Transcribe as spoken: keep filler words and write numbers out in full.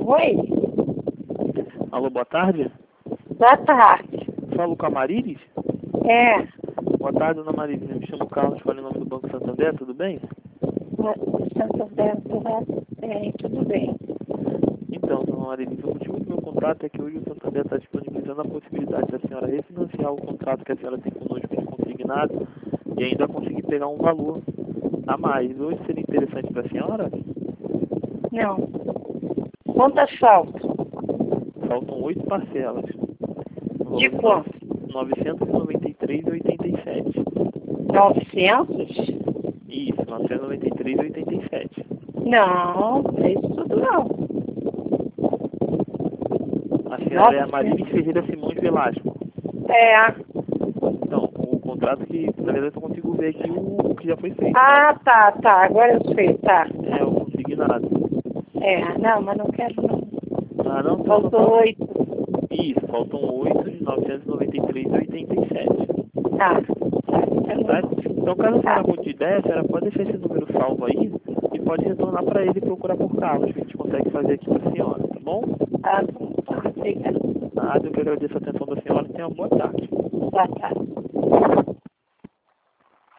Oi, Alô, boa tarde. boa tarde. Falo com a Marilis? É, Boa tarde, dona Marilis. Eu me chamo Carlos, falo em nome do Banco Santander, tudo bem? Santander, tudo bem, tudo bem. Então, dona Marilis, o motivo do meu contrato é que hoje o Santander está disponibilizando a possibilidade da senhora refinanciar o contrato que a senhora tem conosco de consignado e ainda conseguir pegar um valor a mais. Hoje seria interessante para a senhora? Não. Quantas faltam? Faltam oito parcelas. No De valor quanto? de novecentos e noventa e três reais e oitenta e sete centavos. Novecentos? Isso, novecentos e noventa e três reais e oitenta e sete centavos. Não, não é isso tudo não. A senhora é a Novecentos. Marilis Ferreira Simões Velasco. É. Então, o contrato que, na verdade, eu só consigo ver aqui o, o que já foi feito. Ah, tá, tá, agora eu sei, tá. É, o consignado. É, não, mas não quero não. Ah, não? Então, Faltou só falta... oito. Isso, faltam oito de novecentos e noventa e três reais e oitenta e sete centavos. Tá, tá, Tá? tá. Então, caso a Tá, senhora mude de ideia, a senhora pode deixar esse número salvo aí e pode retornar para ele e procurar por Carlos, que a gente consegue fazer aqui para a senhora, tá bom? tá, tá, obrigada. Nada, eu que agradeço a atenção da senhora e tenha uma boa tarde. Boa tarde.